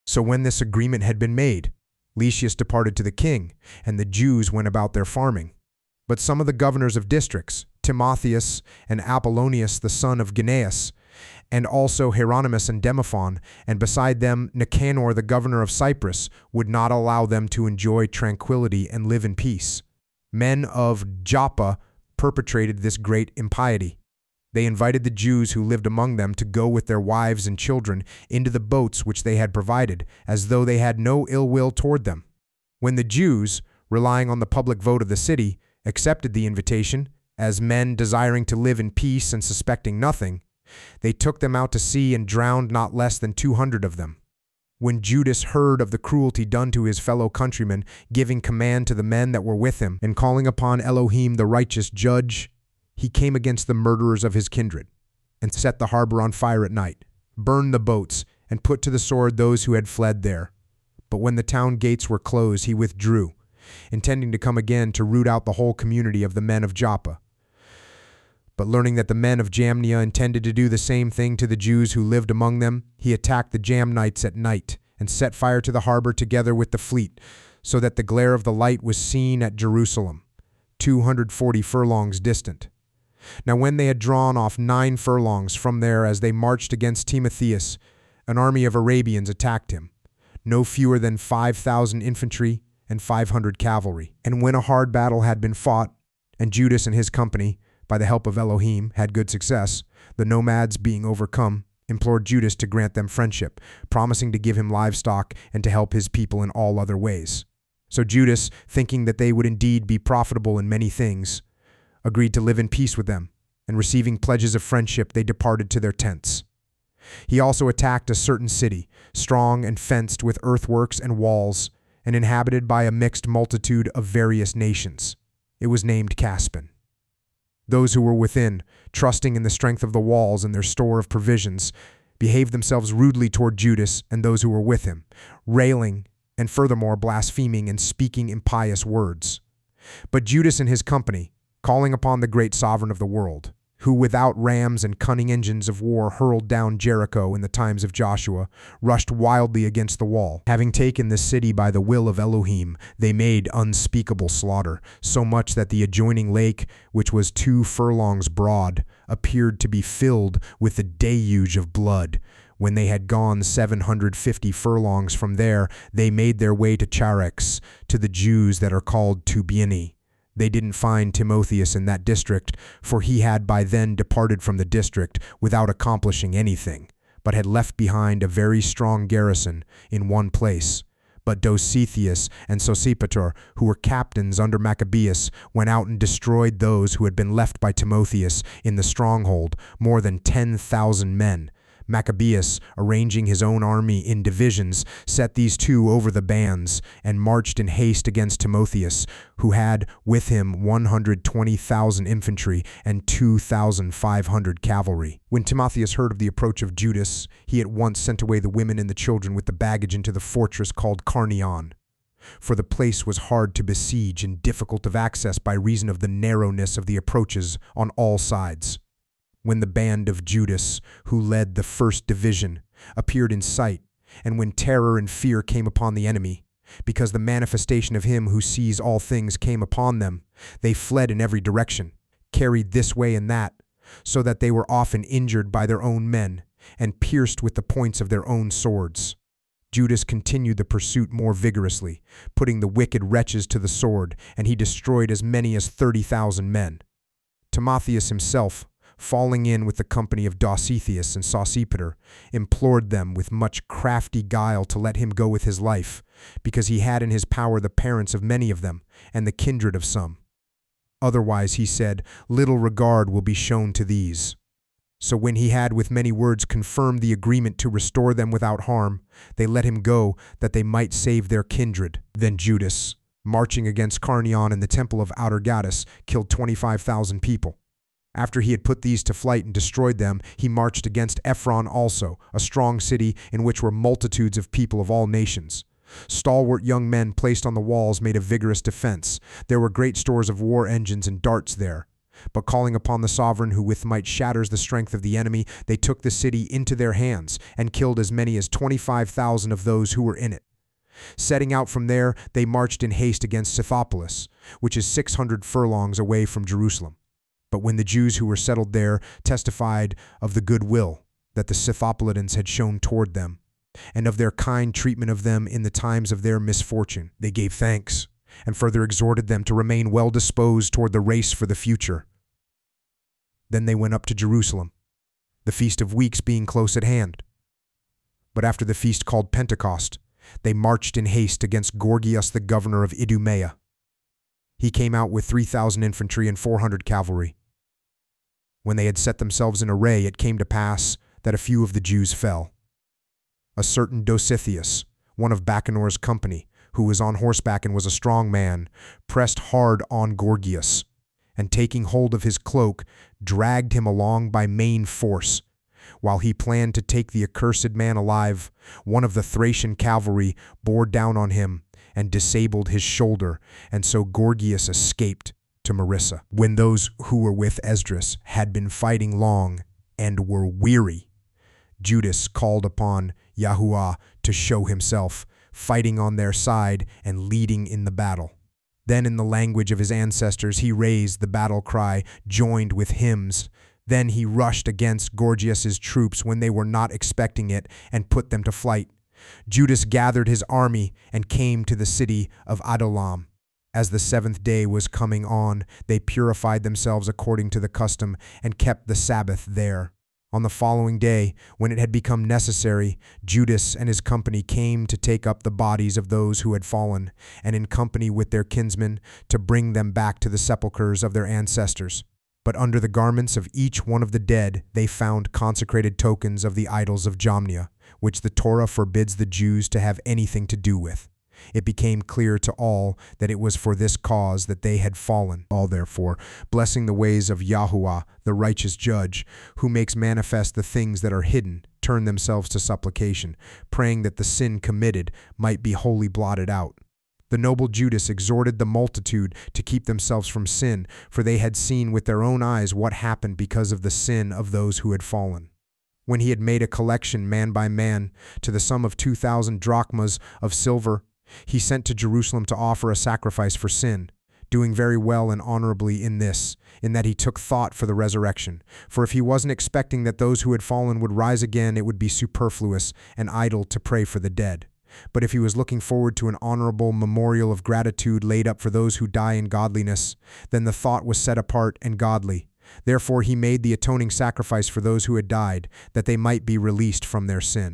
So when this agreement had been made, Lysias departed to the king, and the Jews went about their farming. But some of the governors of districts, Timotheus and Apollonius the son of Gnaeus, and also Hieronymus and Demophon, and beside them Nicanor the governor of Cyprus, would not allow them to enjoy tranquility and live in peace. Men of Joppa perpetrated this great impiety. They invited the Jews who lived among them to go with their wives and children into the boats which they had provided, as though they had no ill will toward them. When the Jews, relying on the public vote of the city, accepted the invitation, as men desiring to live in peace and suspecting nothing, they took them out to sea and drowned not less than 200 of them. When Judas heard of the cruelty done to his fellow countrymen, giving command to the men that were with him, and calling upon Elohim the righteous judge, he came against the murderers of his kindred, and set the harbor on fire at night, burned the boats, and put to the sword those who had fled there. But when the town gates were closed, he withdrew, intending to come again to root out the whole community of the men of Joppa. But learning that the men of Jamnia intended to do the same thing to the Jews who lived among them, he attacked the Jamnites at night, and set fire to the harbor together with the fleet, so that the glare of the light was seen at Jerusalem, 240 furlongs distant. Now when they had drawn off 9 furlongs from there as they marched against Timotheus, an army of Arabians attacked him, no fewer than 5,000 infantry and 500 cavalry. And when a hard battle had been fought, and Judas and his company, by the help of Elohim, had good success, the nomads, being overcome, implored Judas to grant them friendship, promising to give him livestock and to help his people in all other ways. So Judas, thinking that they would indeed be profitable in many things, agreed to live in peace with them, and receiving pledges of friendship, they departed to their tents. He also attacked a certain city, strong and fenced with earthworks and walls, and inhabited by a mixed multitude of various nations. It was named Caspin. Those who were within, trusting in the strength of the walls and their store of provisions, behaved themselves rudely toward Judas and those who were with him, railing and furthermore blaspheming and speaking impious words. But Judas and his company, calling upon the great sovereign of the world, who without rams and cunning engines of war hurled down Jericho in the times of Joshua, rushed wildly against the wall. Having taken the city by the will of Elohim, they made unspeakable slaughter, so much that the adjoining lake, which was 2 furlongs broad, appeared to be filled with a deluge of blood. When they had gone 750 furlongs from there, they made their way to Charex, to the Jews that are called Tubiani. They didn't find Timotheus in that district, for he had by then departed from the district without accomplishing anything, but had left behind a very strong garrison in one place. But Dositheus and Sosipater, who were captains under Maccabeus, went out and destroyed those who had been left by Timotheus in the stronghold, more than 10,000 men. Maccabeus, arranging his own army in divisions, set these 2 over the bands, and marched in haste against Timotheus, who had with him 120,000 infantry and 2,500 cavalry. When Timotheus heard of the approach of Judas, he at once sent away the women and the children with the baggage into the fortress called Carnion, for the place was hard to besiege and difficult of access by reason of the narrowness of the approaches on all sides. When the band of Judas, who led the 1st division, appeared in sight, and when terror and fear came upon the enemy, because the manifestation of him who sees all things came upon them, they fled in every direction, carried this way and that, so that they were often injured by their own men, and pierced with the points of their own swords. Judas continued the pursuit more vigorously, putting the wicked wretches to the sword, and he destroyed as many as 30,000 men. Timotheus himself, falling in with the company of Dositheus and Sosipater, implored them with much crafty guile to let him go with his life, because he had in his power the parents of many of them, and the kindred of some. Otherwise, he said, little regard will be shown to these. So when he had with many words confirmed the agreement to restore them without harm, they let him go, that they might save their kindred. Then Judas, marching against Carnion in the temple of Atargatis, killed 25,000 people. After he had put these to flight and destroyed them, he marched against Ephron also, a strong city in which were multitudes of people of all nations. Stalwart young men placed on the walls made a vigorous defense. There were great stores of war engines and darts there. But calling upon the sovereign who with might shatters the strength of the enemy, they took the city into their hands and killed as many as 25,000 of those who were in it. Setting out from there, they marched in haste against Scythopolis, which is 600 furlongs away from Jerusalem. But when the Jews who were settled there testified of the goodwill that the Scythopolitans had shown toward them, and of their kind treatment of them in the times of their misfortune, they gave thanks, and further exhorted them to remain well disposed toward the race for the future. Then they went up to Jerusalem, the Feast of Weeks being close at hand. But after the feast called Pentecost, they marched in haste against Gorgias the governor of Idumea. He came out with 3,000 infantry and 400 cavalry. When they had set themselves in array, it came to pass that a few of the Jews fell. A certain Dositheus, one of Bacanor's company, who was on horseback and was a strong man, pressed hard on Gorgias, and taking hold of his cloak, dragged him along by main force. While he planned to take the accursed man alive, one of the Thracian cavalry bore down on him and disabled his shoulder, and so Gorgias escaped to Marissa. When those who were with Esdras had been fighting long and were weary, Judas called upon Yahuwah to show himself, fighting on their side and leading in the battle. Then in the language of his ancestors he raised the battle cry, joined with hymns. Then he rushed against Gorgias's troops when they were not expecting it and put them to flight. Judas gathered his army and came to the city of Adullam. As the 7th day was coming on, they purified themselves according to the custom and kept the Sabbath there. On the following day, when it had become necessary, Judas and his company came to take up the bodies of those who had fallen, and in company with their kinsmen, to bring them back to the sepulchres of their ancestors. But under the garments of each one of the dead they found consecrated tokens of the idols of Jamnia, which the Torah forbids the Jews to have anything to do with. It became clear to all that it was for this cause that they had fallen. All therefore, blessing the ways of Yahuwah, the righteous judge, who makes manifest the things that are hidden, turn themselves to supplication, praying that the sin committed might be wholly blotted out. The noble Judas exhorted the multitude to keep themselves from sin, for they had seen with their own eyes what happened because of the sin of those who had fallen. When he had made a collection man by man to the sum of 2,000 drachmas of silver, he sent to Jerusalem to offer a sacrifice for sin, doing very well and honorably in this, in that he took thought for the resurrection. For if he wasn't expecting that those who had fallen would rise again, it would be superfluous and idle to pray for the dead. But if he was looking forward to an honorable memorial of gratitude laid up for those who die in godliness, then the thought was set apart and godly. Therefore he made the atoning sacrifice for those who had died, that they might be released from their sin.